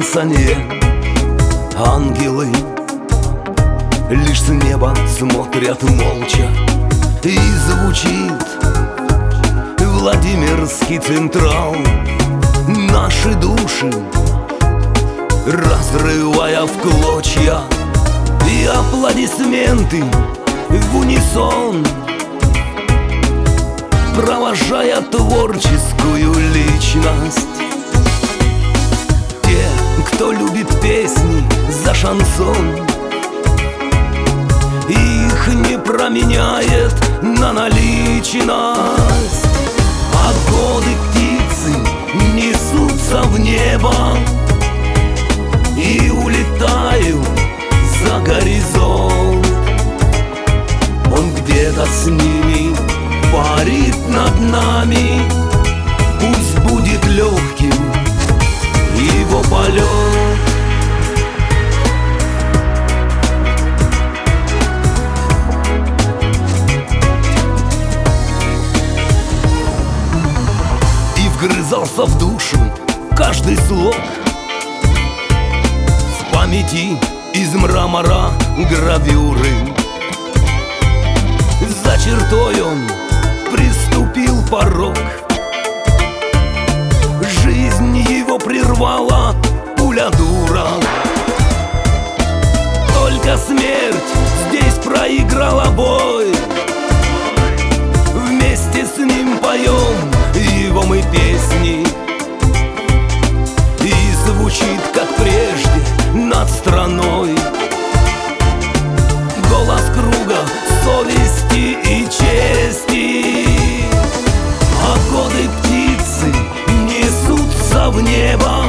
шансонье. Ангелы лишь с неба смотрят молча, и звучит Владимирский Централ. Наши души разрывая в клочья, и аплодисменты в унисон, провожая творческую личность. Те, кто любит песни за шансон, их не променяет на наличность. А годы птицы несутся в небо и улетают за горизонт. Он где-то с ними парит над нами. Пусть будет легким его полет. И вгрызался в душу каждый слог. В памяти из мрамора гравюры. За чертой он приступил порог. Жизнь его прервала пуля дура. Только смерть здесь проиграла бой. Вместе с ним поем его мы песни, и звучит, как прежде, над страной голос круга совести и чести. А годы птицы несутся в небо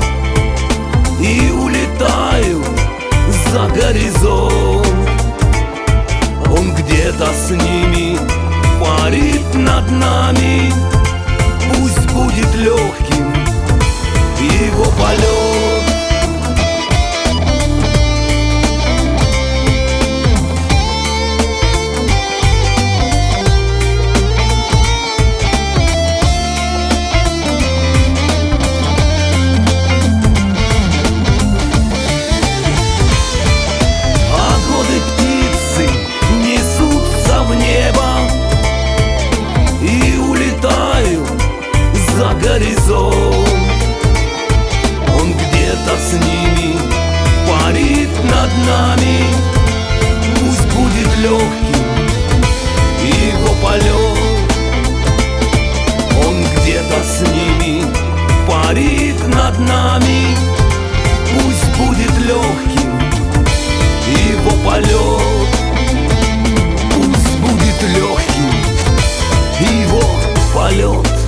и улетают за горизонт. Он где-то с ними парит над нами. Пусть будет легким его полет. За горизонт. Он где-то с ними парит над нами. Пусть будет легким его полет. Он где-то с ними парит над нами. Пусть будет легким его полет. Пусть будет легким его полет.